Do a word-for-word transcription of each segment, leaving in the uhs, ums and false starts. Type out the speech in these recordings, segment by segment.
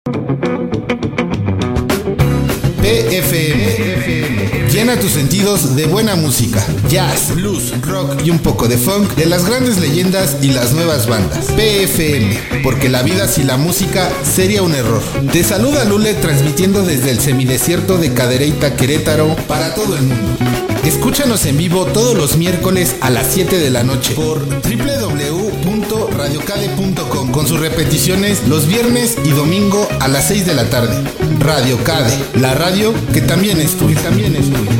P F M. Llena tus sentidos de buena música, jazz, blues, rock y un poco de funk de las grandes leyendas y las nuevas bandas. P F M, porque la vida sin la música sería un error. Te saluda Lule transmitiendo desde el semidesierto de Cadereyta, Querétaro, para todo el mundo. Escúchanos en vivo todos los miércoles a las siete de la noche por doble u doble u doble u punto radio cade punto com, con sus repeticiones los viernes y domingo a las seis de la tarde. Radio Cade, la radio que también es tuya, también es tuya.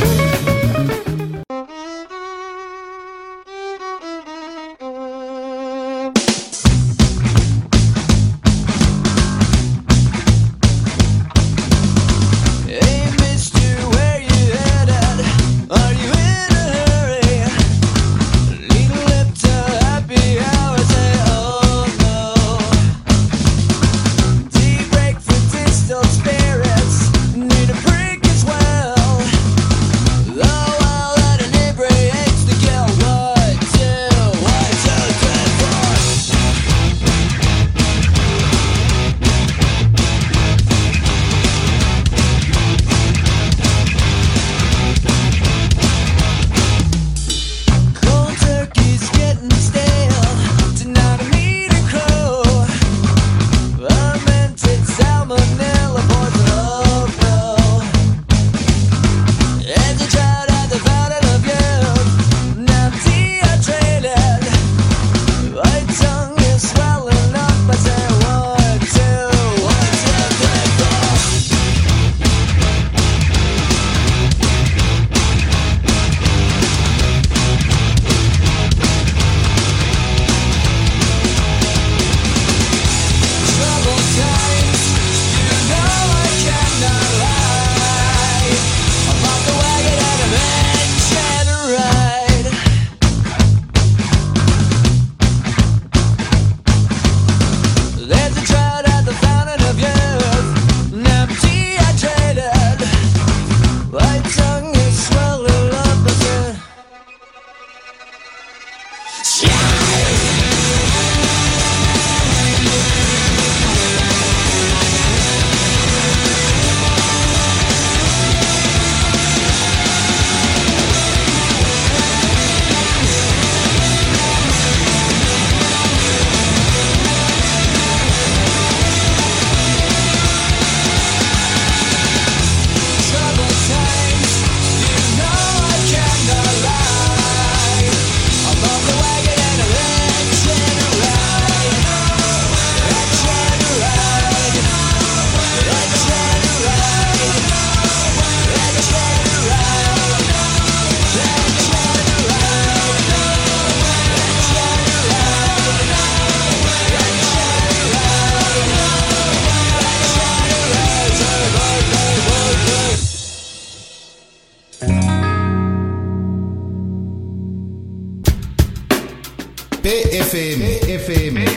P F M, F M.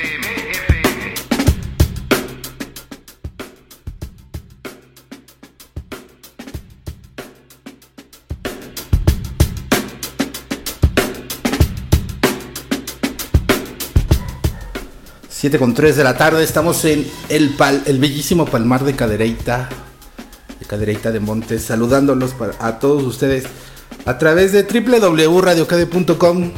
siete con tres de la tarde, estamos en el, pal, el bellísimo Palmar de Cadereyta, de Cadereyta de Montes, saludándolos para, a todos ustedes a través de doble u doble u doble u punto radio cade punto com.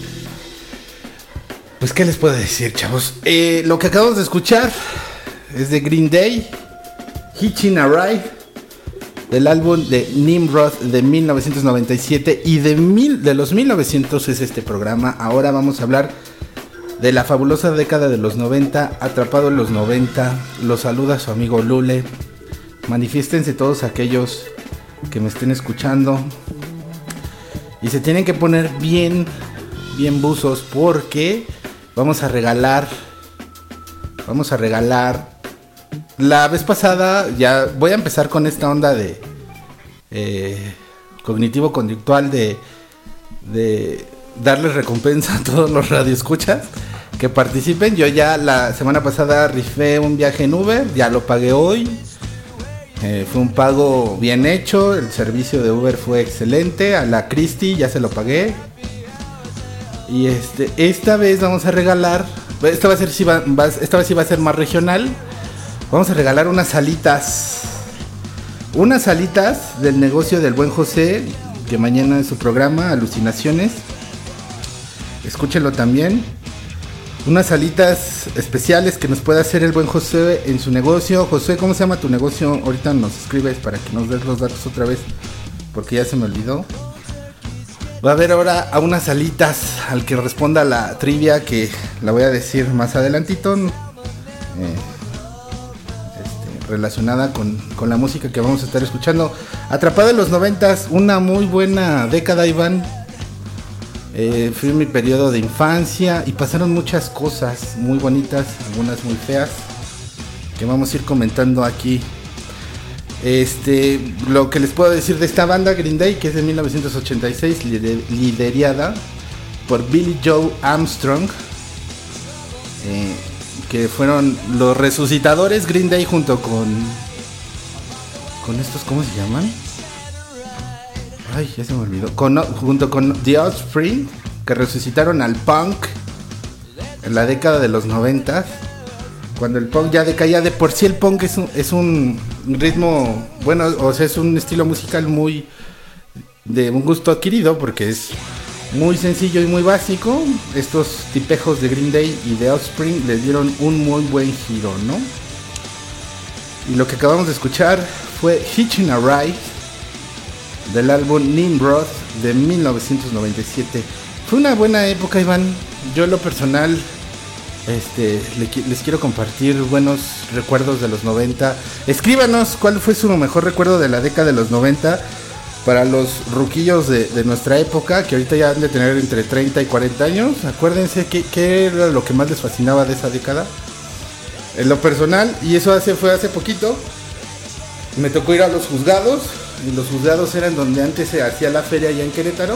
Pues, ¿qué les puedo decir, chavos? Eh, lo que acabamos de escuchar es de Green Day, Hitchin' a Ride, del álbum de Nimrod de mil novecientos noventa y siete, y de, mil, de los mil novecientos es este programa. Ahora vamos a hablar de la fabulosa década de los noventa, atrapado en los noventa. Los saluda su amigo Lule. Manifiéstense todos aquellos que me estén escuchando y se tienen que poner bien, bien buzos, porque vamos a regalar, vamos a regalar. La vez pasada, ya voy a empezar con esta onda de eh, cognitivo-conductual de, de darles recompensa a todos los radioescuchas que participen. Yo ya la semana pasada rifé un viaje en Uber, ya lo pagué hoy. Eh, fue un pago bien hecho, el servicio de Uber fue excelente. A la Cristi ya se lo pagué. Y este, esta vez vamos a regalar, esta va a ser, esta vez sí va a ser más regional. Vamos a regalar unas alitas. Unas alitas del negocio del buen José, que mañana es su programa, Alucinaciones. Escúchenlo también. Unas alitas especiales que nos puede hacer el buen José en su negocio. José, ¿cómo se llama tu negocio? Ahorita nos escribes para que nos des los datos otra vez, porque ya se me olvidó. Va a haber ahora a unas alitas al que responda la trivia, que la voy a decir más adelantito. Eh, este, relacionada con, con la música que vamos a estar escuchando. Atrapado en los noventas, una muy buena década, Iván. Eh, fue mi periodo de infancia y pasaron muchas cosas muy bonitas, algunas muy feas, que vamos a ir comentando aquí. Este, lo que les puedo decir de esta banda, Green Day, que es de mil novecientos ochenta y seis, lider, liderada por Billy Joe Armstrong, eh, que fueron los resucitadores. Green Day junto con con estos, ¿cómo se llaman? Ay, ya se me olvidó. Con, junto con The Offspring, que resucitaron al punk en la década de los noventas, cuando el punk ya decaía. De por sí el punk es un, es un ritmo, bueno, o sea, es un estilo musical muy de un gusto adquirido, porque es muy sencillo y muy básico. Estos tipejos de Green Day y The Offspring les dieron un muy buen giro, ¿no? Y lo que acabamos de escuchar fue Hitching a Ride, del álbum Nimrod de mil novecientos noventa y siete. Fue una buena época, Iván. Yo en lo personal este, le, les quiero compartir buenos recuerdos de los noventa. Escríbanos cuál fue su mejor recuerdo de la década de los noventa. Para los ruquillos de, de nuestra época, que ahorita ya han de tener entre treinta y cuarenta años, acuérdense que, qué era lo que más les fascinaba de esa década. En lo personal, y eso hace, fue hace poquito, me tocó ir a los juzgados. Y los juzgados eran donde antes se hacía la feria allá en Querétaro.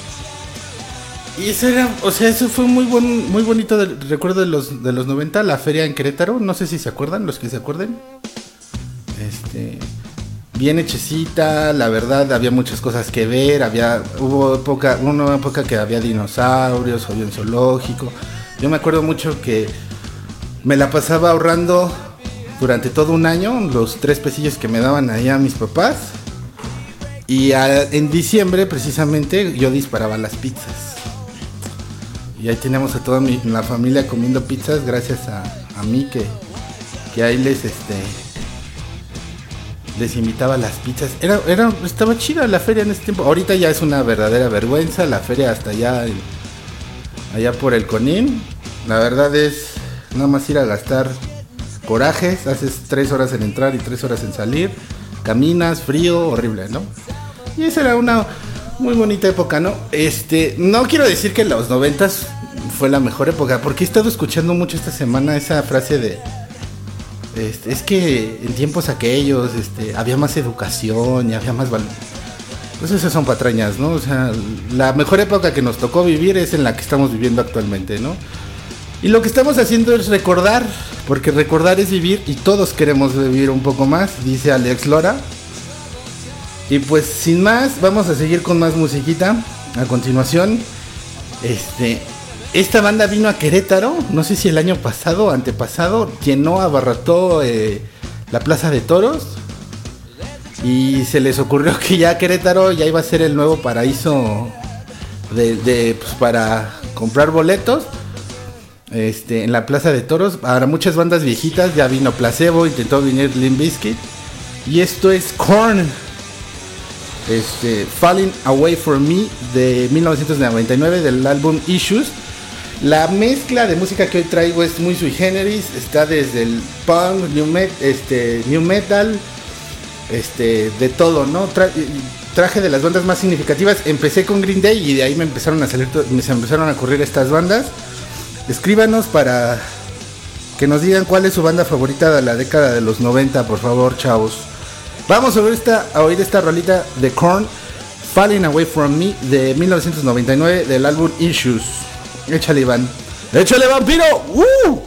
Y eso era, o sea, eso fue muy buen, muy bonito del, recuerdo de los de los noventa, la feria en Querétaro. No sé si se acuerdan, los que se acuerden. Este, bien hechecita, la verdad, había muchas cosas que ver. Había, hubo época, una época que había dinosaurios, había un zoológico. Yo me acuerdo mucho que me la pasaba ahorrando durante todo un año los tres pesillos que me daban allá mis papás. Y a, en diciembre, precisamente, yo disparaba las pizzas. Y ahí teníamos a toda mi, la familia comiendo pizzas, gracias a, a mí que, que ahí les este les invitaba las pizzas. Era, era, estaba chida la feria en ese tiempo. Ahorita ya es una verdadera vergüenza la feria hasta allá, allá por el Conin. La verdad es nada más ir a gastar corajes. Haces tres horas en entrar y tres horas en salir. Caminas, frío, horrible, ¿no? Y esa era una muy bonita época, ¿no? Este, no quiero decir que los noventas fue la mejor época, porque he estado escuchando mucho esta semana esa frase de este, es que en tiempos aquellos este, había más educación y había más valor. Pues esas son patrañas, ¿no? O sea, la mejor época que nos tocó vivir es en la que estamos viviendo actualmente, ¿no? Y lo que estamos haciendo es recordar, porque recordar es vivir y todos queremos vivir un poco más, dice Alex Lora. Y pues sin más, vamos a seguir con más musiquita. A continuación, este, esta banda vino a Querétaro, no sé si el año pasado o antepasado, llenó, abarrotó eh, la Plaza de Toros. Y se les ocurrió que ya Querétaro ya iba a ser el nuevo paraíso de, de, pues, para comprar boletos. Este, en la Plaza de Toros, para muchas bandas viejitas, ya vino Placebo, intentó venir Limp Bizkit. Y esto es Korn. Este, Falling Away From Me de mil novecientos noventa y nueve del álbum Issues. La mezcla de música que hoy traigo es muy sui generis, está desde el punk, new, met, este, new metal, este, de todo, ¿no? Tra- traje de las bandas más significativas. Empecé con Green Day y de ahí me empezaron a salir, me empezaron a ocurrir estas bandas. Escríbanos para que nos digan cuál es su banda favorita de la década de los noventa, por favor, chavos. Vamos a oír esta, a oír esta rolita de Korn, Falling Away From Me, de mil novecientos noventa y nueve, del álbum Issues. Échale, Iván. ¡Échale, vampiro! ¡Uh!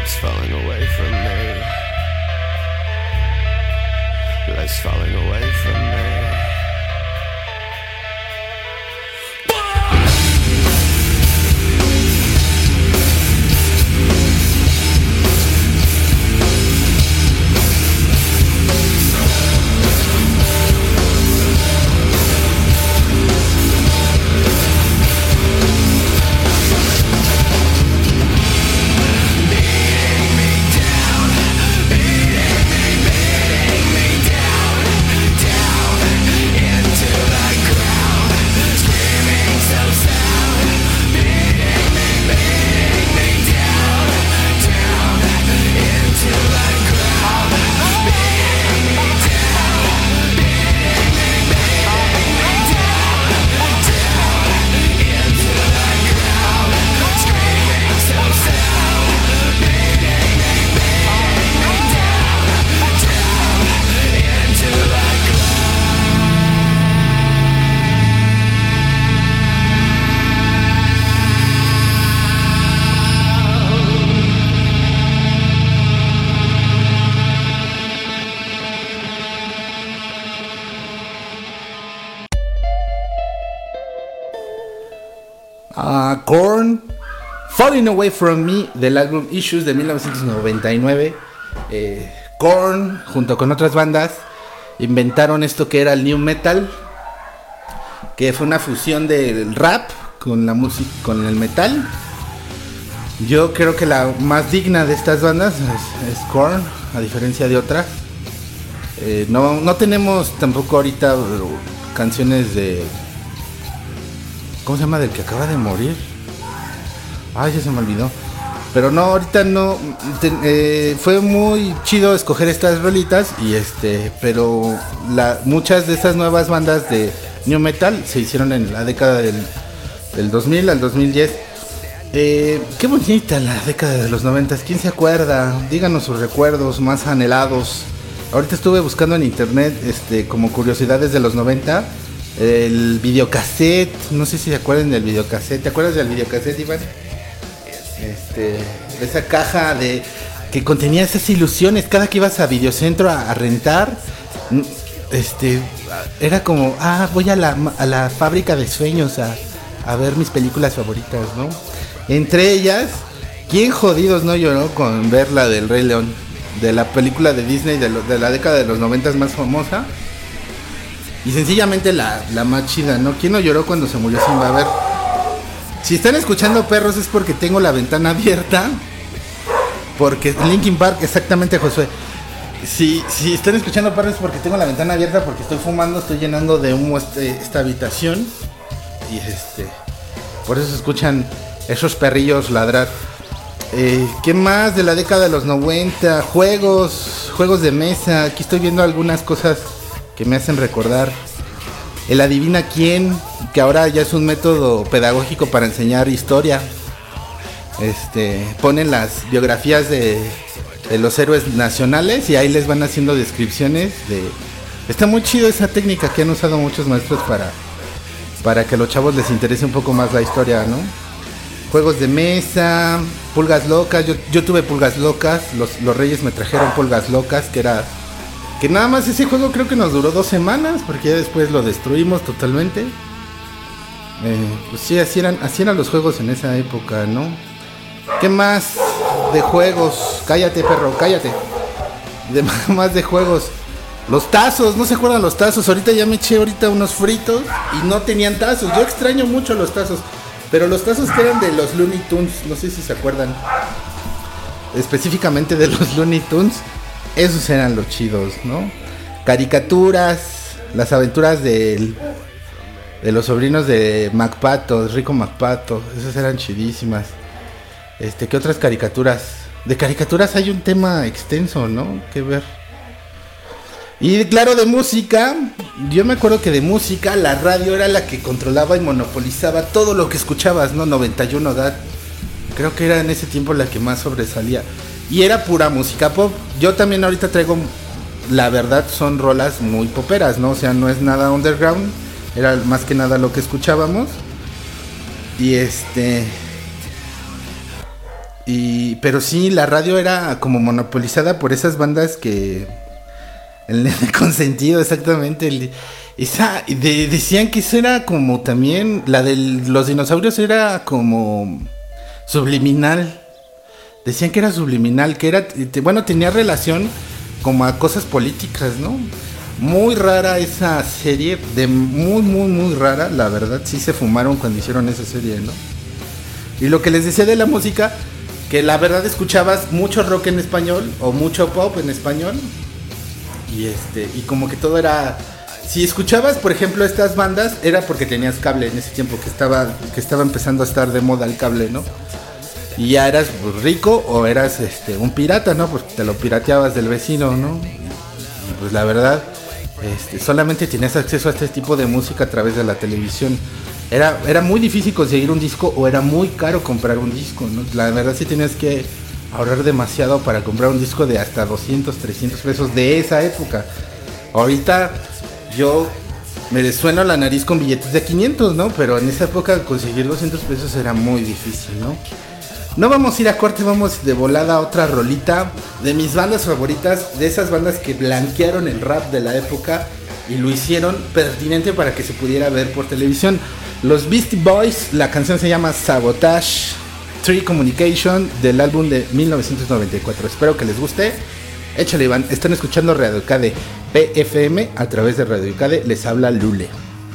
It's falling away from me. Life's falling away from me. Uh, Korn, Falling Away From Me, del álbum Issues de mil novecientos noventa y nueve. eh, Korn, junto con otras bandas, inventaron esto que era el new metal, que fue una fusión del rap con la música, con el metal. Yo creo que la más digna de estas bandas es, es Korn, a diferencia de otras. eh, no, no tenemos tampoco ahorita canciones de... ¿Cómo se llama? Del que acaba de morir. Ay, ya se me olvidó. Pero no, ahorita no. Te, eh, fue muy chido escoger estas rolitas. Y este. Pero la, muchas de estas nuevas bandas de new metal se hicieron en la década del, del dos mil al dos mil diez. Eh, qué bonita la década de los noventa. ¿Quién se acuerda? Díganos sus recuerdos más anhelados. Ahorita estuve buscando en internet este, como curiosidades de los noventa. El videocassette, no sé si se acuerdan del videocassette. ¿Te acuerdas del videocassette, Iván? Este, esa caja de que contenía esas ilusiones. Cada que ibas a Videocentro a, a rentar, este, era como, ah, voy a la, a la fábrica de sueños a, a ver mis películas favoritas, ¿no? Entre ellas, ¿quién jodidos no lloró con ver la del Rey León? De la película de Disney de, lo, de la década de los noventas más famosa. Y sencillamente la, la más chida, ¿no? ¿Quién no lloró cuando se murió Simba? A ver, si están escuchando perros es porque tengo la ventana abierta. Porque Linkin Park, exactamente, Josué. Si, si están escuchando perros es porque tengo la ventana abierta, porque estoy fumando, estoy llenando de humo este, esta habitación. Y este, por eso se escuchan esos perrillos ladrar. Eh, ¿Qué más de la década de los noventa? Juegos, juegos de mesa. Aquí estoy viendo algunas cosas que me hacen recordar el adivina quién, que ahora ya es un método pedagógico para enseñar historia. Este, ponen las biografías de, de los héroes nacionales y ahí les van haciendo descripciones de... Está muy chido esa técnica que han usado muchos maestros para, para que a los chavos les interese un poco más la historia, ¿no? Juegos de mesa, pulgas locas. Yo, yo tuve pulgas locas, los, los reyes me trajeron pulgas locas, que era... Que nada más ese juego creo que nos duró dos semanas, porque ya después lo destruimos totalmente. Eh, pues sí, así eran, así eran los juegos en esa época, ¿no? ¿Qué más de juegos? Cállate, perro, cállate. De más de juegos. Los tazos, ¿no se acuerdan los tazos? Ahorita ya me eché ahorita unos fritos y no tenían tazos. Yo extraño mucho los tazos. Pero los tazos que eran de los Looney Tunes, no sé si se acuerdan. Específicamente de los Looney Tunes. Esos eran los chidos, ¿no? Caricaturas, las aventuras de, de los sobrinos de MacPato, Rico MacPato, esas eran chidísimas. Este, ¿qué otras caricaturas? De caricaturas hay un tema extenso, ¿no? Que ver. Y claro, de música, yo me acuerdo que de música la radio era la que controlaba y monopolizaba todo lo que escuchabas, ¿no? noventa y uno D A T. Creo que era en ese tiempo la que más sobresalía. Y era pura música pop. Yo también ahorita traigo, la verdad, son rolas muy poperas, ¿no? O sea, no es nada underground. Era más que nada lo que escuchábamos. Y este... Y, pero sí, la radio era como monopolizada por esas bandas que... El nene consentido, exactamente. El, esa, de, decían que eso era como también... La de los dinosaurios era como subliminal. Decían que era subliminal, que era... Te, bueno, tenía relación como a cosas políticas, ¿no? Muy rara esa serie, de muy, muy, muy rara. La verdad, sí se fumaron cuando hicieron esa serie, ¿no? Y lo que les decía de la música... Que la verdad escuchabas mucho rock en español o mucho pop en español y este y como que todo era, si escuchabas por ejemplo estas bandas era porque tenías cable en ese tiempo que estaba que estaba empezando a estar de moda el cable, ¿no? Y ya eras rico o eras este un pirata, ¿no? Pues te lo pirateabas del vecino, ¿no? Y, y pues la verdad este, solamente tenías acceso a este tipo de música a través de la televisión. Era, era muy difícil conseguir un disco o era muy caro comprar un disco, ¿no? La verdad sí tenías que ahorrar demasiado para comprar un disco de hasta doscientos, trescientos pesos de esa época. Ahorita yo me sueno la nariz con billetes de quinientos, ¿no? Pero en esa época conseguir doscientos pesos era muy difícil, ¿no? No vamos a ir a corte, vamos de volada a otra rolita de mis bandas favoritas, de esas bandas que blanquearon el rap de la época y lo hicieron pertinente para que se pudiera ver por televisión. Los Beastie Boys, la canción se llama Sabotage, Tree Communication, del álbum de mil novecientos noventa y cuatro. Espero que les guste. Échale, Iván. Están escuchando Radio Eucade P F M a través de Radio Eucade. Les habla Lule.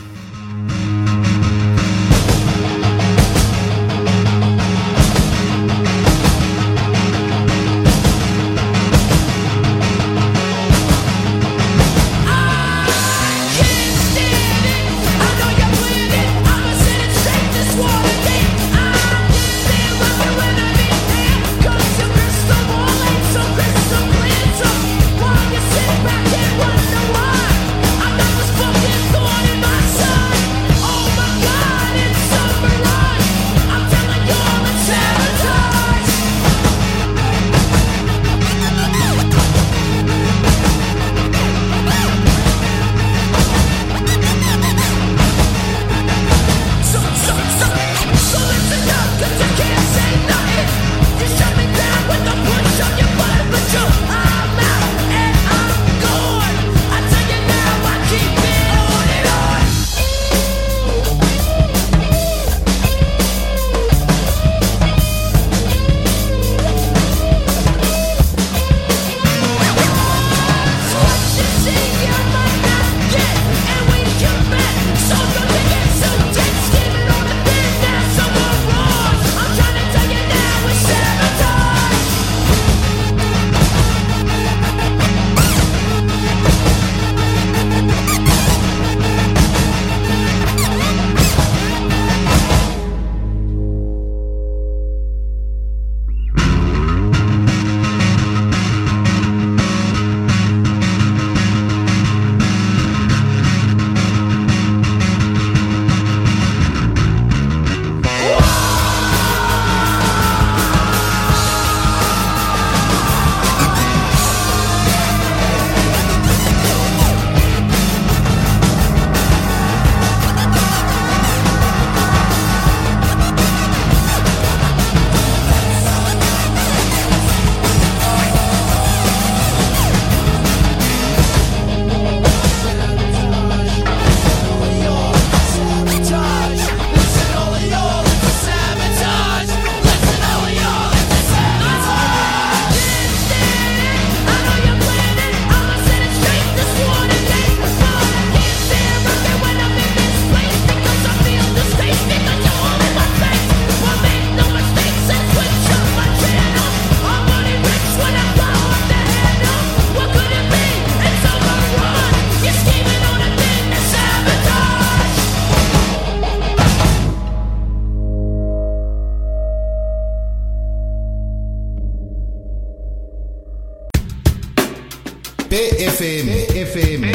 P F M, F M.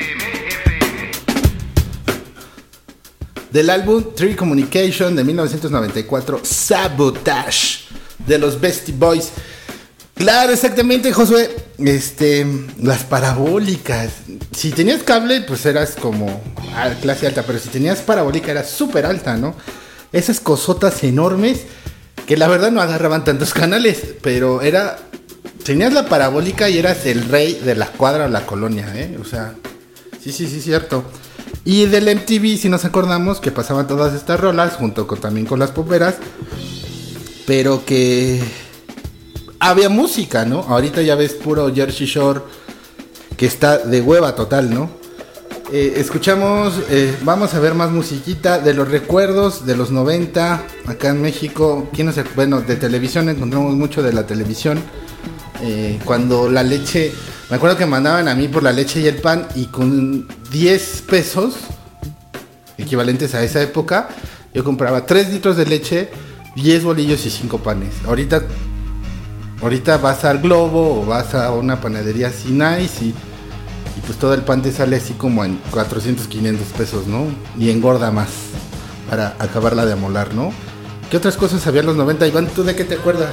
Del álbum Tree Communication de mil novecientos noventa y cuatro, Sabotage, de los Beastie Boys. Claro, exactamente, Josué. Este, las parabólicas. Si tenías cable, pues eras como a clase alta, pero si tenías parabólica, era súper alta, ¿no? Esas cosotas enormes que la verdad no agarraban tantos canales, pero era... Tenías la parabólica y eras el rey de la cuadra o la colonia, ¿eh? O sea, sí, sí, sí, cierto. Y del M T V, si nos acordamos, que pasaban todas estas rolas, junto con también con las poperas, pero que había música, ¿no? Ahorita ya ves puro Jersey Shore, que está de hueva total, ¿no? Eh, escuchamos, eh, vamos a ver más musiquita de los recuerdos de los noventa, acá en México. ¿Quién no se, bueno, de televisión encontramos mucho de la televisión. Eh, cuando la leche, me acuerdo que mandaban a mí por la leche y el pan, y con diez pesos, equivalentes a esa época, yo compraba tres litros de leche, diez bolillos y cinco panes. Ahorita, ahorita vas al Globo o vas a una panadería así nice y... Y pues todo el pan te sale así como en cuatrocientos, quinientos pesos, ¿no? Y engorda más para acabarla de amolar, ¿no? ¿Qué otras cosas había en los noventa? Iván, ¿tú de qué te acuerdas?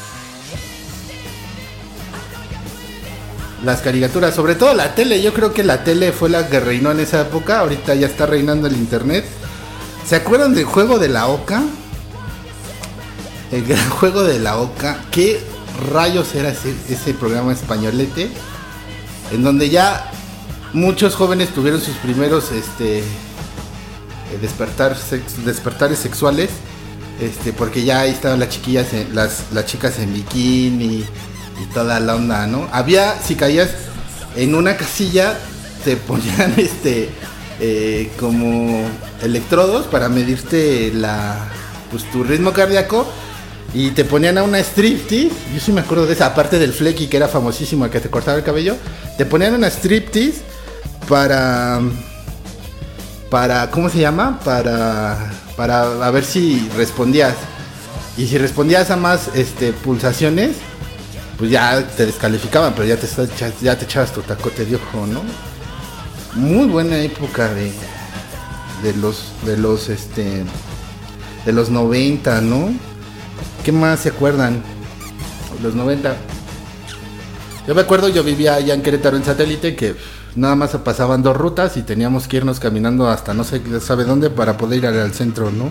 Las caricaturas, sobre todo la tele. Yo creo que la tele fue la que reinó en esa época. Ahorita ya está reinando el internet. ¿Se acuerdan del juego de la Oca? El gran juego de la Oca. ¿Qué rayos era ese, ese programa españolete? En donde ya muchos jóvenes tuvieron sus primeros este despertar sex, despertares sexuales, este porque ya ahí estaban las chiquillas en, las, las chicas en bikini y toda la onda, ¿no? Había, si caías en una casilla, te ponían este eh, como electrodos para medirte la pues tu ritmo cardíaco. Y te ponían a una striptease. Yo sí me acuerdo de esa, aparte del Flecky, que era famosísimo, el que te cortaba el cabello. Te ponían una striptease para... Para... ¿Cómo se llama? Para... Para a ver si respondías. Y si respondías a más este, pulsaciones, pues ya te descalificaban, pero ya te, ya te echabas tu tacote de ojo, ¿no? Muy buena época de... De los... De los, este... De los noventa, ¿no? ¿Qué más se acuerdan? Los noventa. Yo me acuerdo, yo vivía allá en Querétaro en satélite, que nada más pasaban dos rutas y teníamos que irnos caminando hasta no sé sabe dónde para poder ir al centro, ¿no?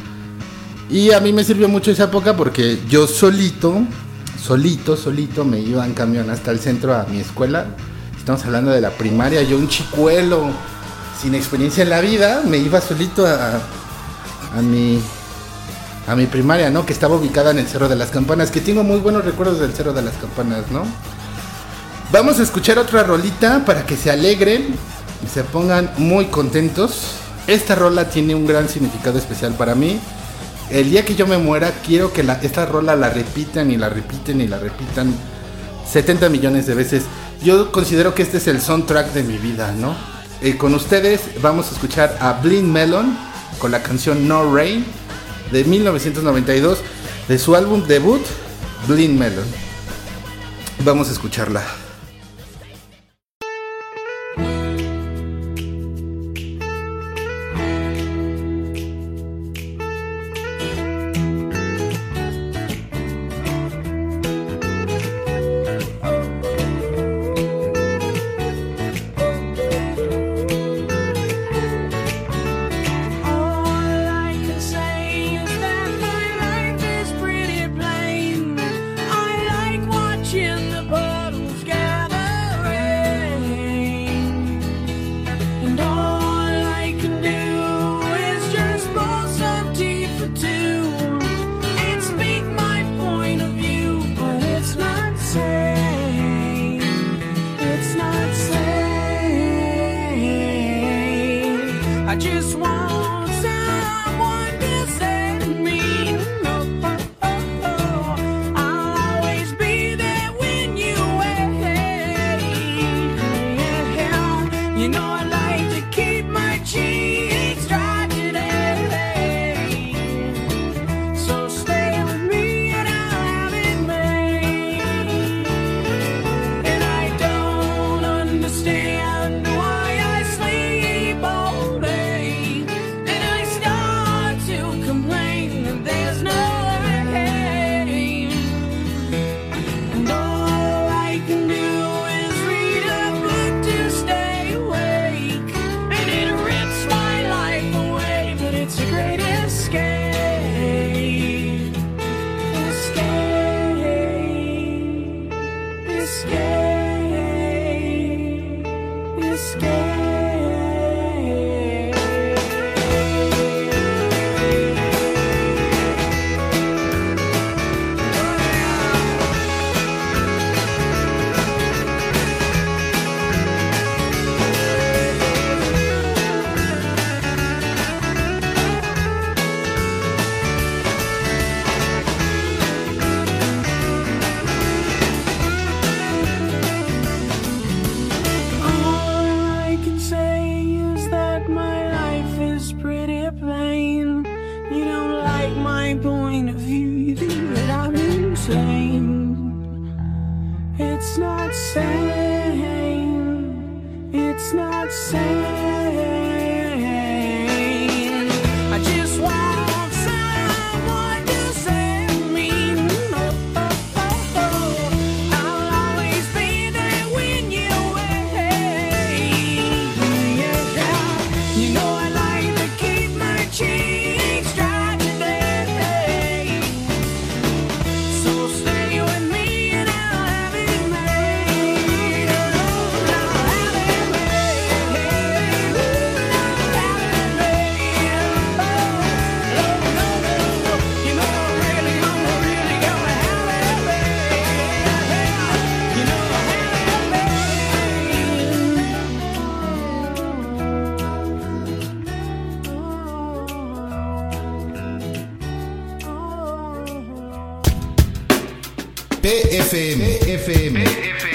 Y a mí me sirvió mucho esa época porque yo solito, solito, solito me iba en camión hasta el centro a mi escuela. Estamos hablando de la primaria, yo un chicuelo sin experiencia en la vida, me iba solito a, a mi... a mi primaria, ¿no? Que estaba ubicada en el Cerro de las Campanas, que tengo muy buenos recuerdos del Cerro de las Campanas, ¿no? Vamos a escuchar otra rolita para que se alegren y se pongan muy contentos. Esta rola tiene un gran significado especial para mí. El día que yo me muera, quiero que la, esta rola la repitan y la repiten y la repitan setenta millones de veces. Yo considero que este es el soundtrack de mi vida, ¿no? Eh, con ustedes vamos a escuchar a Blind Melon con la canción No Rain de mil novecientos noventa y dos, de su álbum debut, Blind Melon. Vamos a escucharla. Watching the puddles gather. P F M, F M.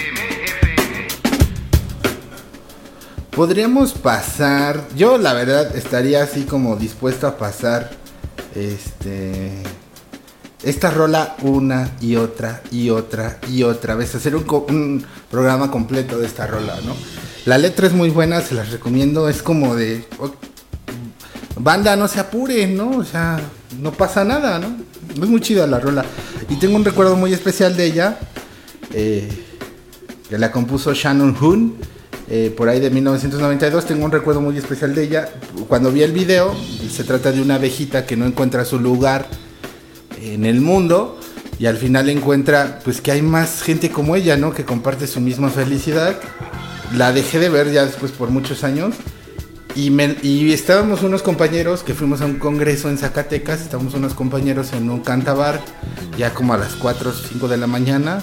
Podríamos pasar, yo la verdad estaría así como dispuesto a pasar este esta rola una y otra y otra y otra vez, hacer un, un programa completo de esta rola, ¿no? La letra es muy buena, se las recomiendo, es como de oh, banda, no se apuren, ¿no? O sea, no pasa nada, ¿no? Es muy chida la rola. Y tengo un recuerdo muy especial de ella, eh, que la compuso Shannon Hoon, eh, por ahí de mil novecientos noventa y dos. Tengo un recuerdo muy especial de ella. Cuando vi el video, se trata de una abejita que no encuentra su lugar en el mundo y al final encuentra pues que hay más gente como ella, ¿no? Que comparte su misma felicidad. La dejé de ver ya después por muchos años. Y, me, y estábamos unos compañeros que fuimos a un congreso en Zacatecas, estábamos unos compañeros en un cantabar, ya como a las cuatro o cinco de la mañana,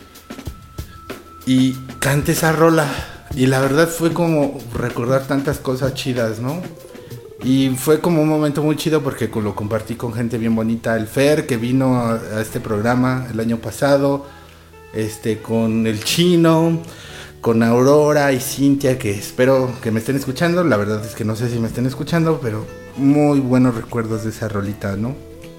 y canté esa rola, y la verdad fue como recordar tantas cosas chidas, ¿no? Y fue como un momento muy chido porque lo compartí con gente bien bonita, el Fer, que vino a, a este programa el año pasado, este, con el Chino, con Aurora y Cintia, que espero que me estén escuchando. La verdad es que no sé si me estén escuchando, pero muy buenos recuerdos de esa rolita, ¿no?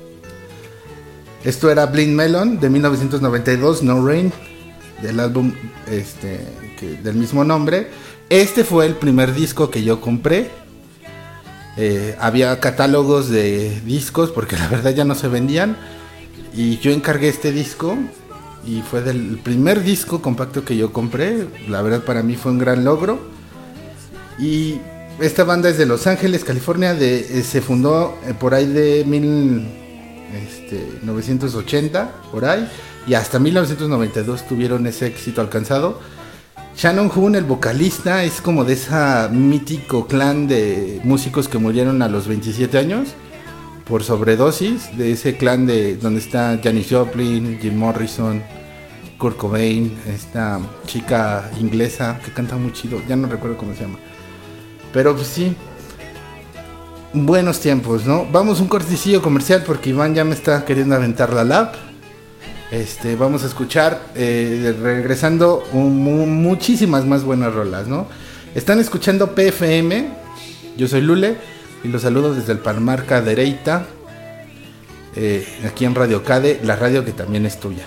Esto era Blind Melon de mil novecientos noventa y dos, No Rain, del álbum este, que, del mismo nombre. Este fue el primer disco que yo compré. Eh, había catálogos de discos porque la verdad ya no se vendían, y yo encargué este disco. Y fue del primer disco compacto que yo compré. La verdad para mí fue un gran logro. Y esta banda es de Los Ángeles, California. De, eh, se fundó eh, por ahí de mil novecientos ochenta, por ahí. Y hasta mil novecientos noventa y dos tuvieron ese éxito alcanzado. Shannon Hoon, el vocalista, es como de ese mítico clan de músicos que murieron a los veintisiete años por sobredosis, de ese clan de donde está Janis Joplin, Jim Morrison, Kurt Cobain, esta chica inglesa que canta muy chido, ya no recuerdo cómo se llama, pero pues sí, buenos tiempos, ¿no? Vamos un cortecillo comercial porque Iván ya me está queriendo aventar la lap. Este, vamos a escuchar, eh, regresando, un, mu- muchísimas más buenas rolas, ¿no? Están escuchando P F M, yo soy Lule, y los saludo desde el Palmar Cadereyta, eh, aquí en Radio Cade, la radio que también es tuya.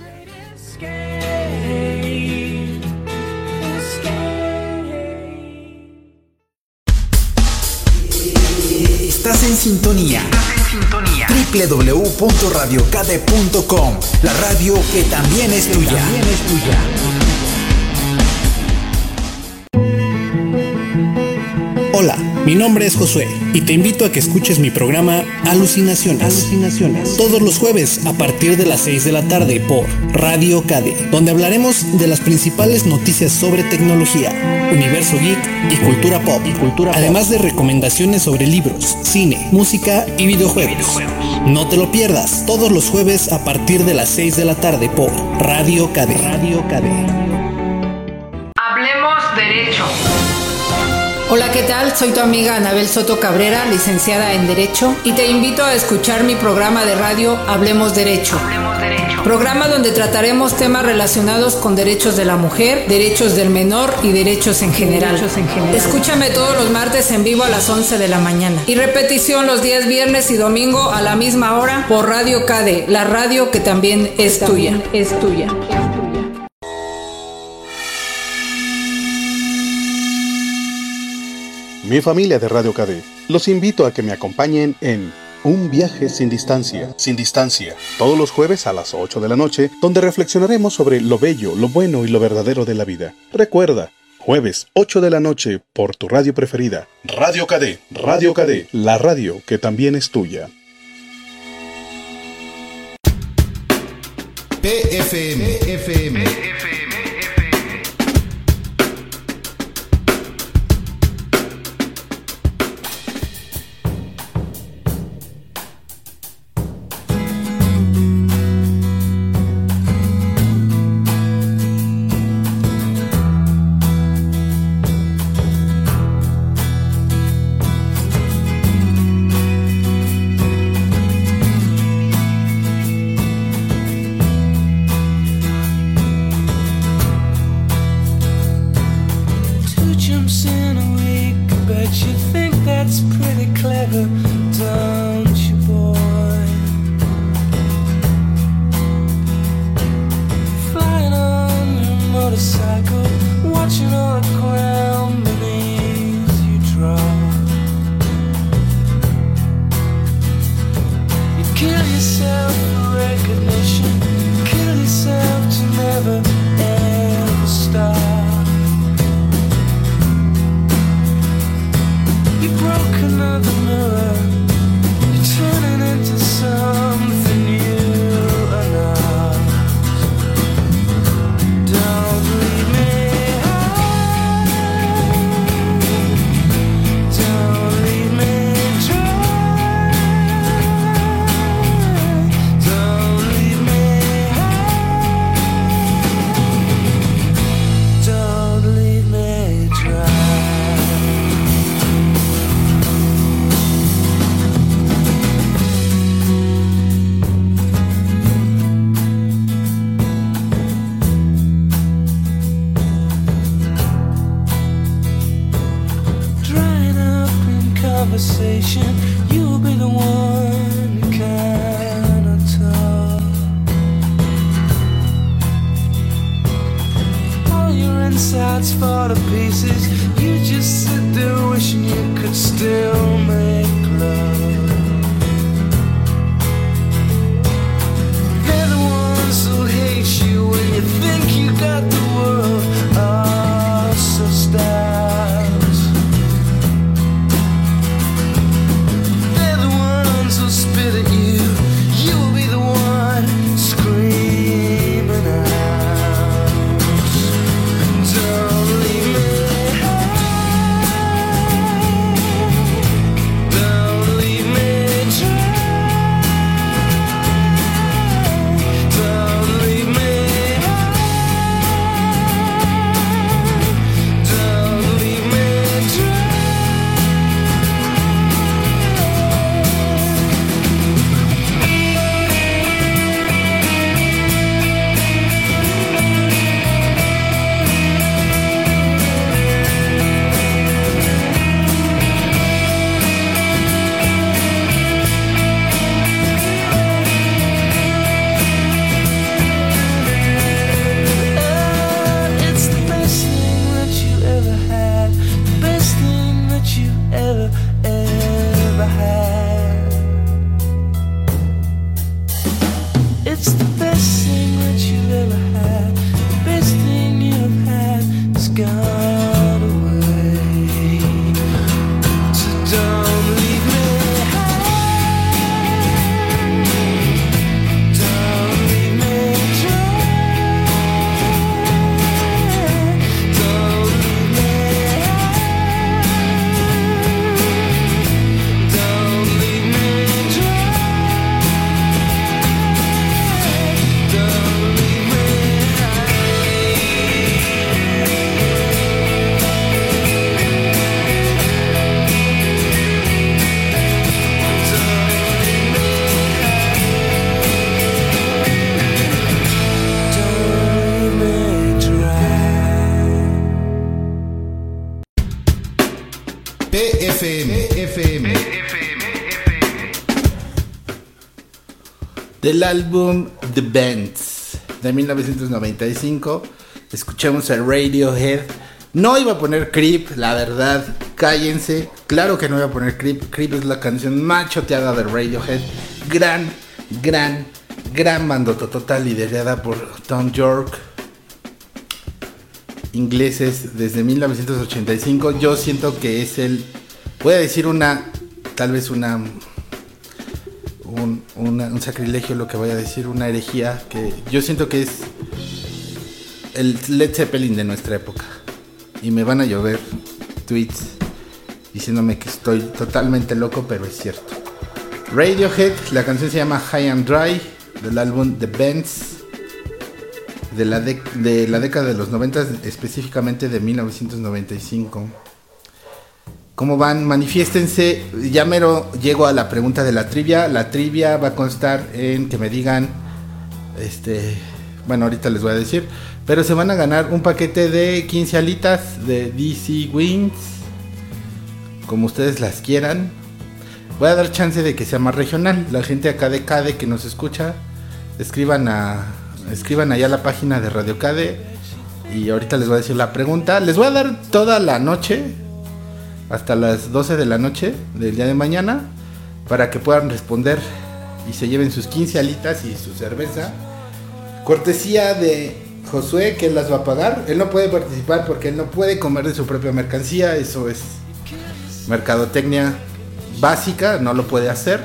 Estás en sintonía. doble u doble u doble u punto radio cade punto com, la radio que también es tuya. También es tuya. Hola. Mi nombre es Josué y te invito a que escuches mi programa Alucinaciones. Alucinaciones. Todos los jueves a partir de las seis de la tarde por Radio K D, donde hablaremos de las principales noticias sobre tecnología, universo geek y cultura pop. Y cultura Además pop. de recomendaciones sobre libros, cine, música y videojuegos. No te lo pierdas todos los jueves a partir de las seis de la tarde por Radio K D. Radio K D. Hablemos Derecho. Hola, ¿qué tal? Soy tu amiga Anabel Soto Cabrera, licenciada en Derecho, y te invito a escuchar mi programa de radio Hablemos Derecho. Hablemos Derecho. Programa donde trataremos temas relacionados con derechos de la mujer, derechos del menor y derechos en general. Derechos en general. Escúchame todos los martes en vivo a las once de la mañana y repetición los días viernes y domingo a la misma hora por Radio K D, la radio que también es tuya. Es tuya. Mi familia de Radio K D, los invito a que me acompañen en Un viaje sin distancia, sin distancia, todos los jueves a las ocho de la noche, donde reflexionaremos sobre lo bello, lo bueno y lo verdadero de la vida. Recuerda, jueves ocho de la noche por tu radio preferida, Radio K D, Radio K D, la radio que también es tuya. P F M, P F M. Don't leave me F M. F M. Del álbum The Bends de mil novecientos noventa y cinco, escuchamos a Radiohead. No iba a poner Creep, la verdad, cállense. Claro que no iba a poner Creep. Creep es la canción más choteada de Radiohead. Gran, gran, gran bandota total liderada por Tom York. Ingleses desde mil novecientos ochenta y cinco. Yo siento que es el, voy a decir una, tal vez una, un, una, un sacrilegio lo que voy a decir, una herejía, que yo siento que es el Led Zeppelin de nuestra época. Y me van a llover tweets diciéndome que estoy totalmente loco, pero es cierto. Radiohead, la canción se llama High and Dry, del álbum The Bends, de la, de, de la década de los noventa, específicamente de mil novecientos noventa y cinco. ¿Cómo van? Manifiéstense. Ya mero llego a la pregunta de la trivia. La trivia va a constar en que me digan, este, bueno, ahorita les voy a decir, pero se van a ganar un paquete de quince alitas de D C Wings, como ustedes las quieran. Voy a dar chance de que sea más regional. La gente acá de Cade que nos escucha, escriban a escriban allá a la página de Radio Cade y ahorita les voy a decir la pregunta. Les voy a dar toda la noche, hasta las doce de la noche del día de mañana, para que puedan responder y se lleven sus quince alitas y su cerveza. Cortesía de Josué, que él las va a pagar. Él no puede participar porque él no puede comer de su propia mercancía. Eso es mercadotecnia básica, no lo puede hacer.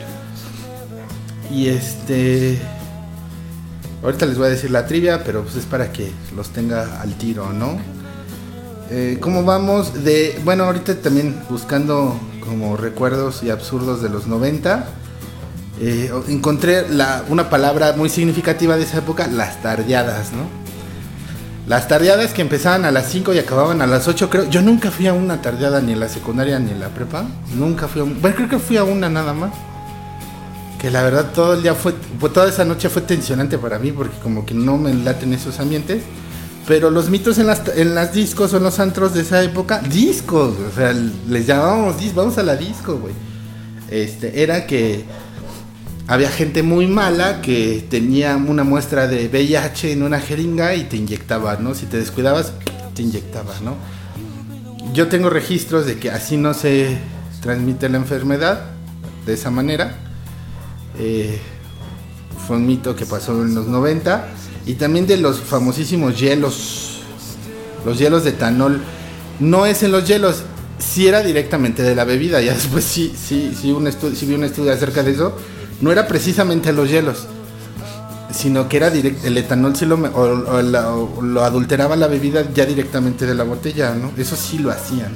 Y este, ahorita les voy a decir la trivia, pero pues es para que los tenga al tiro, ¿no? Eh, ¿Cómo vamos? De, bueno, ahorita también buscando como recuerdos y absurdos de los noventa. Eh, encontré la, una palabra muy significativa de esa época, las tardeadas, ¿no? Las tardeadas que empezaban a las cinco y acababan a las ocho, creo. Yo nunca fui a una tardeada ni en la secundaria ni en la prepa. Nunca fui a un, bueno, creo que fui a una nada más. Que la verdad todo el día fue, toda esa noche fue tensionante para mí porque como que no me laten esos ambientes. Pero los mitos en las, en las discos o en los antros de esa época, discos, o sea, les llamábamos discos, vamos a la disco, güey. Este, era que había gente muy mala que tenía una muestra de V I H en una jeringa y te inyectaba, ¿no? Si te descuidabas, te inyectaba, ¿no? Yo tengo registros de que así no se transmite la enfermedad, de esa manera. Eh, fue un mito que pasó en los noventa. Y también de los famosísimos hielos, los hielos de etanol. No es en los hielos, sí era directamente de la bebida. Ya después sí, sí, sí, un estu- sí vi un estudio acerca de eso. No era precisamente los hielos, sino que era direct- el etanol sí lo, o, o la, o lo adulteraba la bebida ya directamente de la botella, ¿no? Eso sí lo hacían.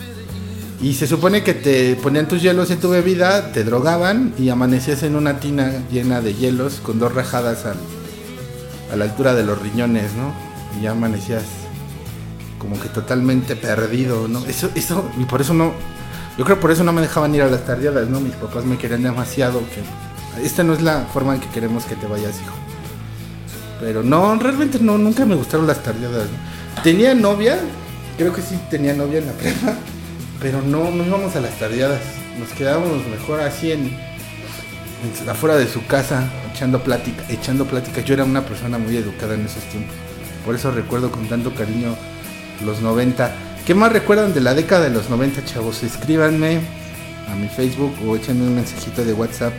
Y se supone que te ponían tus hielos en tu bebida, te drogaban y amanecías en una tina llena de hielos con dos rajadas al, a la altura de los riñones, ¿no? Y ya amanecías como que totalmente perdido, ¿no? Eso, eso, y por eso no, yo creo por eso no me dejaban ir a las tardeadas, ¿no? Mis papás me querían demasiado, que esta no es la forma en que queremos que te vayas, hijo. Pero no, realmente no, nunca me gustaron las tardeadas, ¿no? Tenía novia, creo que sí tenía novia en la prepa, pero no, no íbamos a las tardeadas, nos quedábamos mejor así en, en afuera de su casa, echando plática, echando plática. Yo era una persona muy educada en esos tiempos, por eso recuerdo con tanto cariño los noventa. ¿Qué más recuerdan de la década de los noventa, chavos? Escríbanme a mi Facebook o échenme un mensajito de WhatsApp.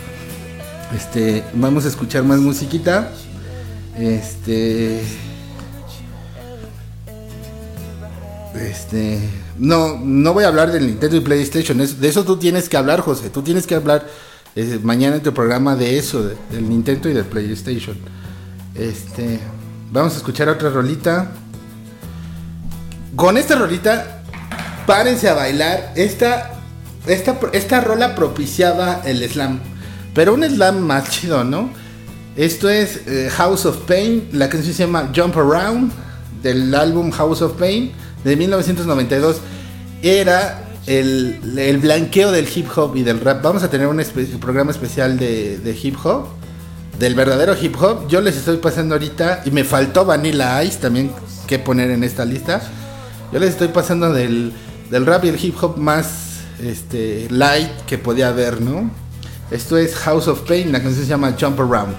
Este, vamos a escuchar más musiquita. Este, este, no, no voy a hablar del Nintendo y PlayStation. De eso tú tienes que hablar, José. Tú tienes que hablar eh, mañana en tu programa de eso, de, del Nintendo y del PlayStation. Este, vamos a escuchar otra rolita. Con esta rolita, párense a bailar. Esta, esta, esta rola propiciaba el slam, pero un slam más chido, ¿no? Esto es eh, House of Pain. La canción se llama Jump Around, del álbum House of Pain de mil novecientos noventa y dos. Era el, el blanqueo del hip hop y del rap. Vamos a tener un espe- programa especial de, de hip hop, del verdadero hip hop. Yo les estoy pasando ahorita, y me faltó Vanilla Ice también que poner en esta lista. Yo les estoy pasando del, del rap y el hip hop más este, light que podía haber, ¿no? Esto es House of Pain, la canción se llama Jump Around.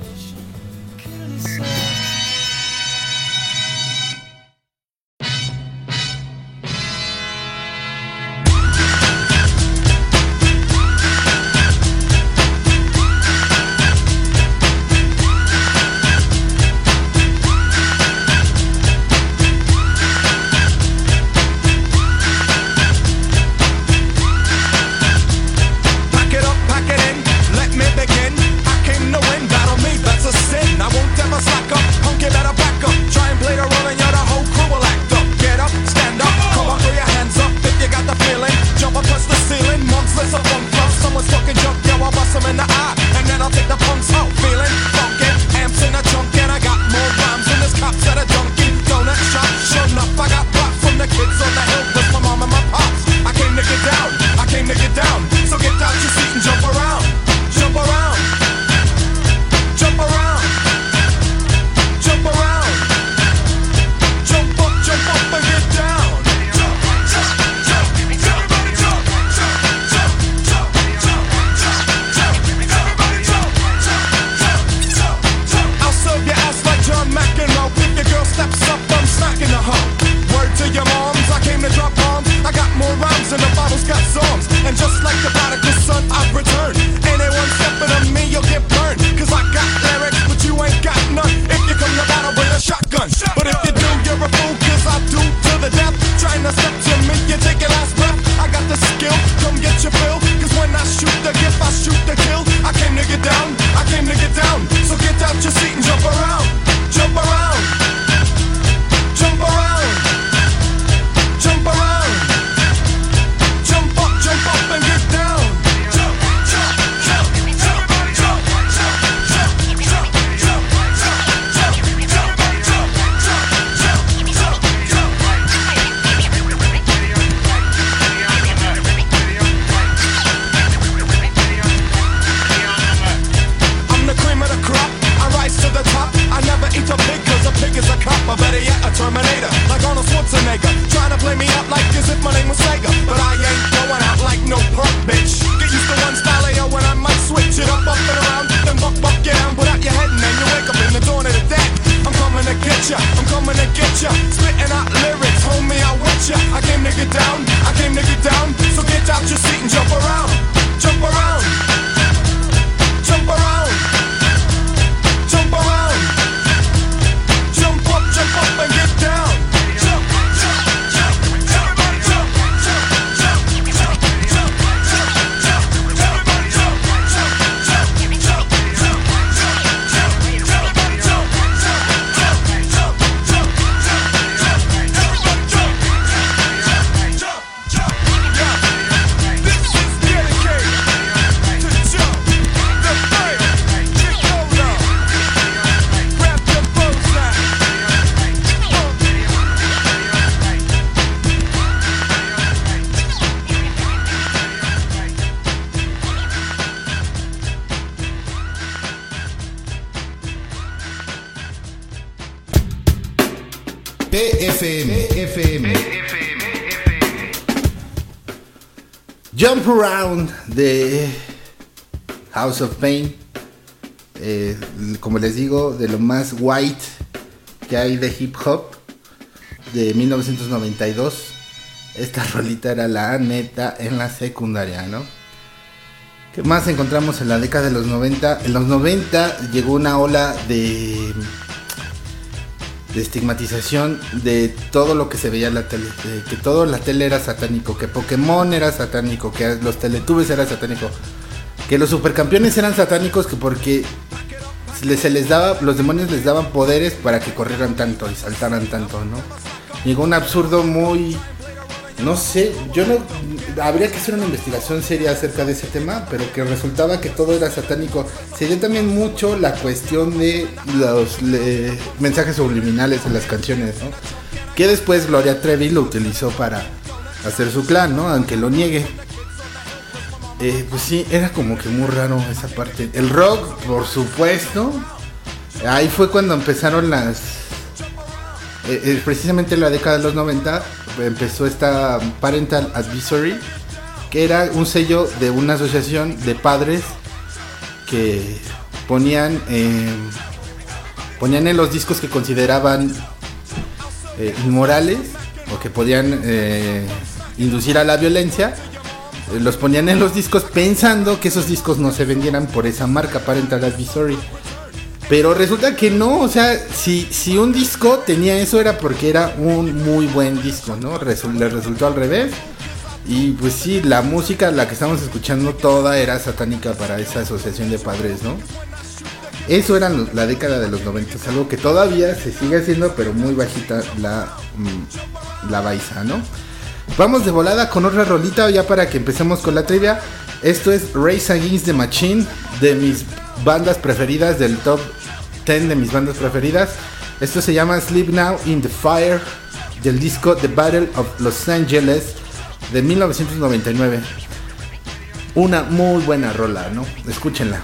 P F M, F M. Jump Around de House of Pain. Eh, como les digo, de lo más white que hay de hip hop, de mil novecientos noventa y dos. Esta rolita era la neta en la secundaria, ¿no? ¿Qué más encontramos en la década de los noventa? En los noventa llegó una ola de, de estigmatización de todo lo que se veía en la tele, de que todo la tele era satánico, que Pokémon era satánico, que los Teletubbies eran satánicos, que los supercampeones eran satánicos, que porque se les daba, los demonios les daban poderes para que corrieran tanto y saltaran tanto, ¿no? Llegó un absurdo muy... No sé, yo no... Habría que hacer una investigación seria acerca de ese tema, pero que resultaba que todo era satánico. Se dio también mucho la cuestión de los le, mensajes subliminales en las canciones, ¿no? Que después Gloria Trevi lo utilizó para hacer su clan, ¿no? Aunque lo niegue. Eh, pues sí, era como que muy raro esa parte. El rock, por supuesto. Ahí fue cuando empezaron las... Eh, eh, precisamente en la década de los noventa empezó esta Parental Advisory, que era un sello de una asociación de padres que ponían eh, ponían en los discos que consideraban eh, inmorales o que podían eh, inducir a la violencia, eh, los ponían en los discos pensando que esos discos no se vendieran por esa marca, Parental Advisory. Pero resulta que no, o sea, si, si un disco tenía eso era porque era un muy buen disco, ¿no? Resul- le resultó al revés. Y pues sí, la música, la que estamos escuchando, toda era satánica para esa asociación de padres, ¿no? Eso era la década de los noventa, algo que todavía se sigue haciendo, pero muy bajita la, mmm, la baisa, ¿no? Vamos de volada con otra rolita ya para que empecemos con la trivia. Esto es Rage Against the Machine, de mis bandas preferidas, del top diez de mis bandas preferidas. Esto se llama Sleep Now in the Fire, del disco The Battle of Los Angeles de mil novecientos noventa y nueve. Una muy buena rola, ¿no? Escúchenla.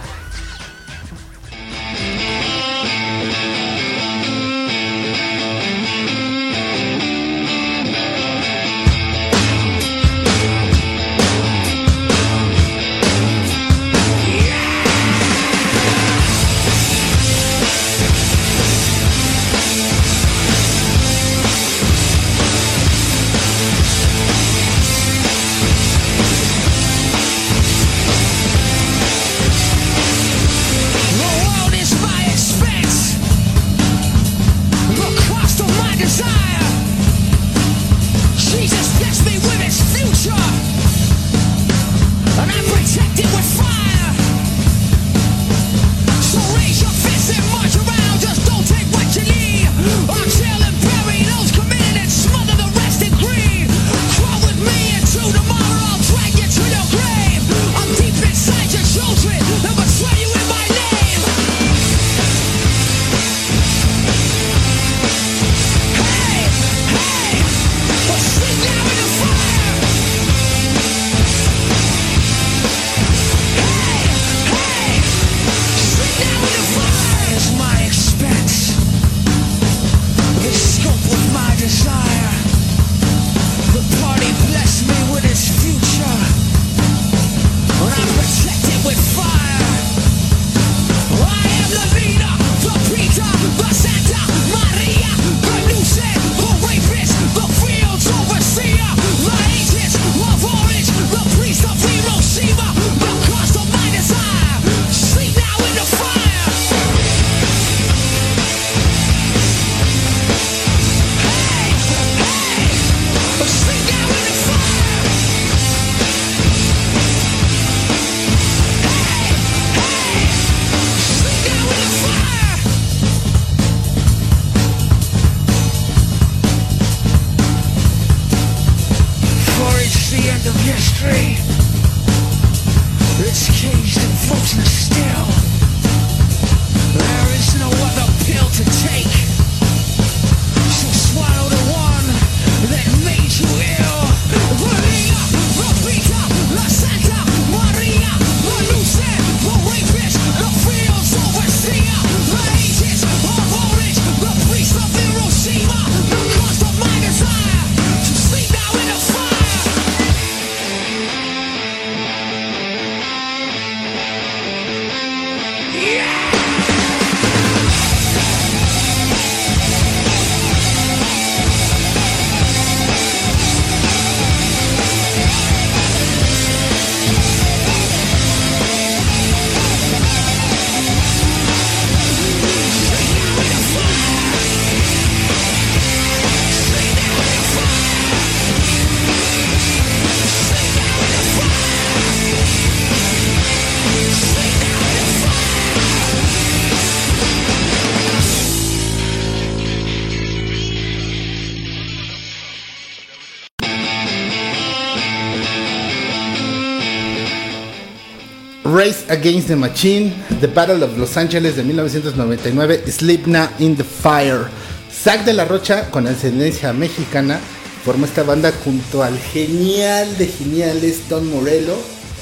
Rage Against the Machine, The Battle of Los Angeles de mil novecientos noventa y nueve, Sleep Now in the Fire. Zack de la Rocha, con ascendencia mexicana, formó esta banda junto al genial de geniales Tom Morello.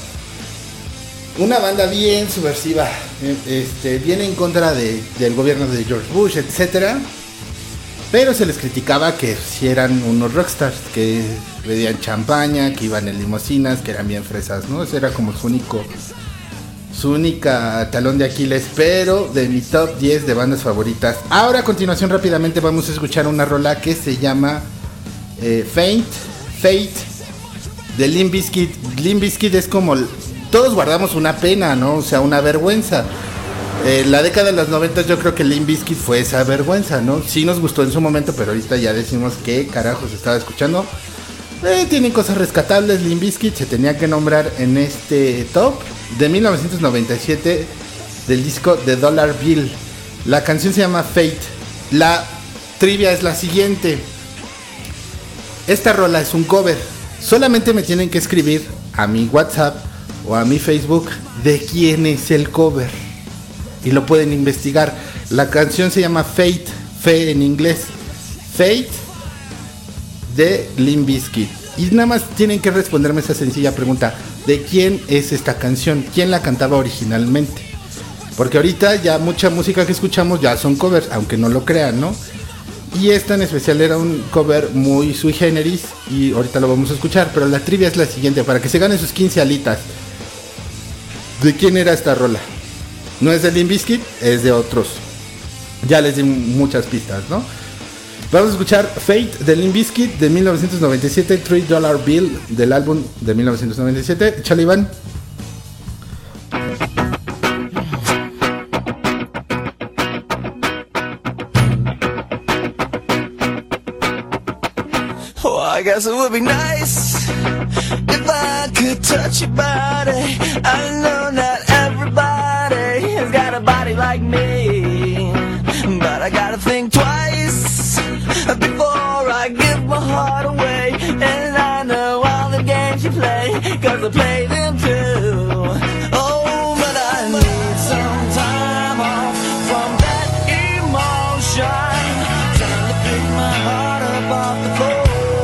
Una banda bien subversiva, este, bien en contra de, del gobierno de George Bush, etcétera. Pero se les criticaba que si eran unos rockstars, que pedían champaña, que iban en limusinas, que eran bien fresas, ¿no? Ese era como su único, su única talón de Aquiles, pero de mi top diez de bandas favoritas. Ahora a continuación rápidamente vamos a escuchar una rola que se llama eh, Faint, Fate de Limp Bizkit. Limp Bizkit es como, todos guardamos una pena, ¿no? O sea, una vergüenza. Eh, la década de los noventa yo creo que Limp Bizkit fue esa vergüenza, ¿no? Sí nos gustó en su momento, pero ahorita ya decimos qué carajos estaba escuchando. Eh, tienen cosas rescatables. Limp Bizkit se tenía que nombrar en este top de mil novecientos noventa y siete del disco The Dollar Bill. La canción se llama Fate. La trivia es la siguiente. Esta rola es un cover. Solamente me tienen que escribir a mi WhatsApp o a mi Facebook de quién es el cover. Y lo pueden investigar. La canción se llama Fate, Fe en inglés. Fate de Limp Bizkit. Y nada más tienen que responderme esa sencilla pregunta: ¿de quién es esta canción? ¿Quién la cantaba originalmente? Porque ahorita ya mucha música que escuchamos ya son covers, aunque no lo crean, ¿no? Y esta en especial era un cover muy sui generis y ahorita lo vamos a escuchar. Pero la trivia es la siguiente, para que se ganen sus quince alitas. ¿De quién era esta rola? No es de Limp Bizkit, es de otros. Ya les di muchas pistas, ¿no? Vamos a escuchar Fate de Limp Bizkit de mil novecientos noventa y siete, tres Dollar Bill del álbum de mil novecientos noventa y siete. Échale, Iván. Oh, I guess it would be nice if I could touch your body. I know not everybody has got a body like me, but I gotta think twice before I give my heart away. And I know all the games you play, cause I play them too. Oh, but I need some time off from that emotion, trying to pick my heart up off the floor.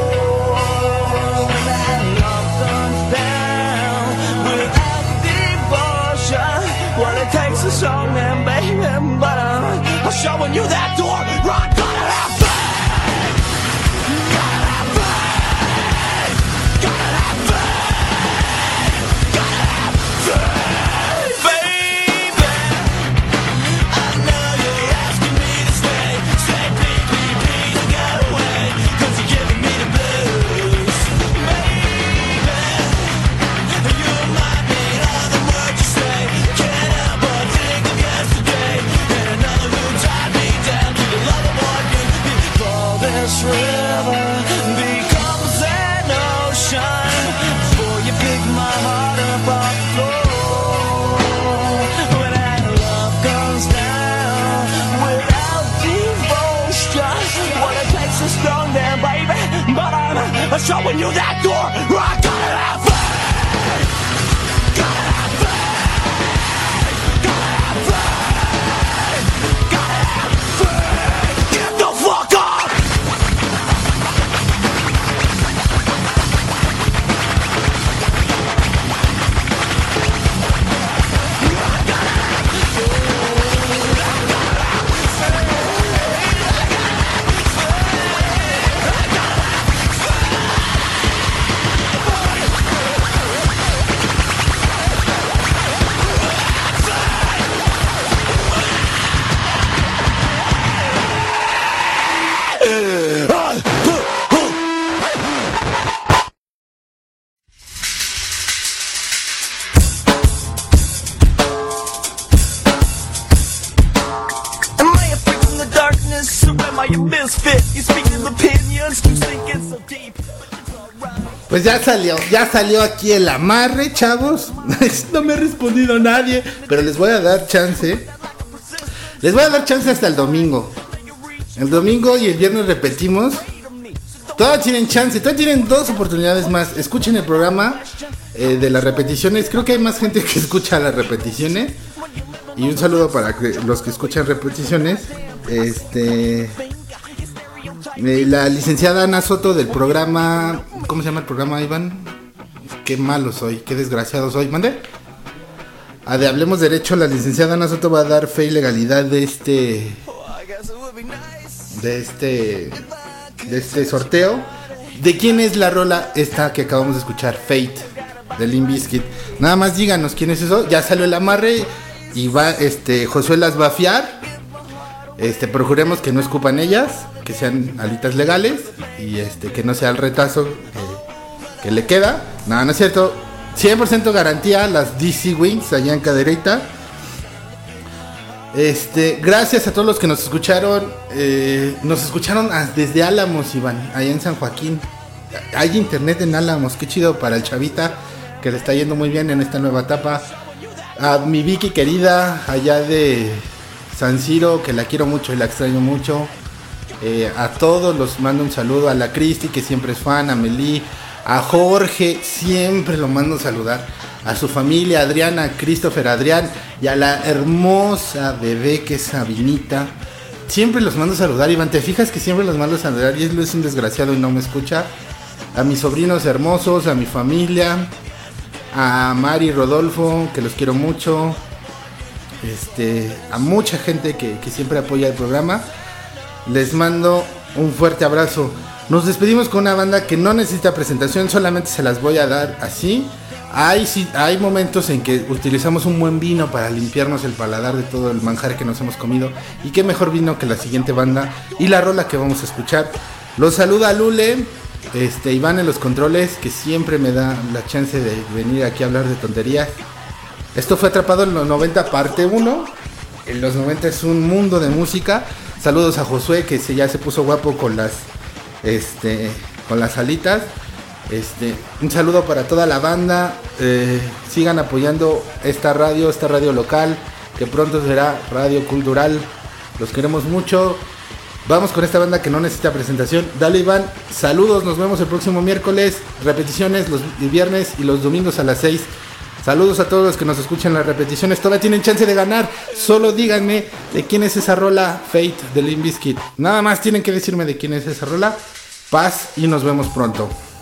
When that love comes down without devotion, well, it takes a song, man, baby, but I'm, I'm showing you that door. Rock, gotta have faith. Gotta have faith. Gotta have faith. Gotta have faith. Baby, I know you're asking me to stay. Stay, please, please, please, and get away, cause you're giving me the blues. Baby, you remind me of the words you say. Can't help but think of yesterday, and another who tied me down to the love of one you. Before this river becomes an ocean, before you pick my heart up off the floor. When that love comes down without devotion, well, it takes a strong man, baby, but I'm uh, showing you that door. I gotta have faith. Gotta have faith. Gotta have faith. Gotta have faith. Get the fuck up. Am I a freak from the darkness, or am I a misfit? You speak of opinions, you think it's so deep. Pues ya salió, ya salió aquí el amarre, chavos. No me ha respondido nadie, pero les voy a dar chance. Les voy a dar chance hasta el domingo. El domingo y el viernes repetimos. Todavía tienen chance, todavía tienen dos oportunidades más. Escuchen el programa eh, de las repeticiones. Creo que hay más gente que escucha las repeticiones. Y un saludo para que, los que escuchan repeticiones. Este... Eh, la licenciada Ana Soto del programa... ¿Cómo se llama el programa, Iván? Qué malo soy, qué desgraciado soy. ¿Mande? A de Hablemos Derecho, la licenciada Ana Soto va a dar fe y legalidad de este... De este... De este sorteo. ¿De quién es la rola esta que acabamos de escuchar? Fate, de Limp Bizkit. Nada más díganos quién es eso. Ya salió el amarre y va, este, Josué las va a fiar. Este, procuremos que no escupan ellas, que sean alitas legales y este, que no sea el retazo que, que le queda. No, no es cierto. cien por ciento garantía las D C Wings allá en Cadereyta. Este, gracias a todos los que nos escucharon. eh, Nos escucharon desde Álamos, Iván, allá en San Joaquín. Hay internet en Álamos, qué chido para el chavita, que le está yendo muy bien en esta nueva etapa. A mi Vicky querida, allá de San Ciro, que la quiero mucho y la extraño mucho. eh, A todos los mando un saludo. A la Cristi, que siempre es fan. A Meli, a Jorge, siempre lo mando a saludar. A su familia, Adriana, Christopher, Adrián. Y a la hermosa bebé que es Sabinita. Siempre los mando a saludar, Iván. ¿Te fijas que siempre los mando a saludar? Y él es un desgraciado y no me escucha. A mis sobrinos hermosos, a mi familia. A Mari y Rodolfo, que los quiero mucho. Este, a mucha gente que, que siempre apoya el programa. Les mando un fuerte abrazo. Nos despedimos con una banda que no necesita presentación, solamente se las voy a dar así. Hay, sí, hay momentos en que utilizamos un buen vino para limpiarnos el paladar de todo el manjar que nos hemos comido. Y qué mejor vino que la siguiente banda y la rola que vamos a escuchar. Los saluda Lule, este, Iván en los controles, que siempre me da la chance de venir aquí a hablar de tonterías. Esto fue Atrapado en los noventa parte uno. En los noventa es un mundo de música. Saludos a Josué, que se, ya se puso guapo con las, este, con las alitas. Este, un saludo para toda la banda. eh, Sigan apoyando esta radio, esta radio local, que pronto será radio cultural. Los queremos mucho. Vamos con esta banda que no necesita presentación. Dale, Iván, saludos, nos vemos el próximo miércoles. Repeticiones los viernes y los domingos a las seis. Saludos a todos los que nos escuchan en las repeticiones. Todavía tienen chance de ganar. Solo díganme de quién es esa rola Fate de Limp Bizkit. Nada más tienen que decirme de quién es esa rola. Paz y nos vemos pronto.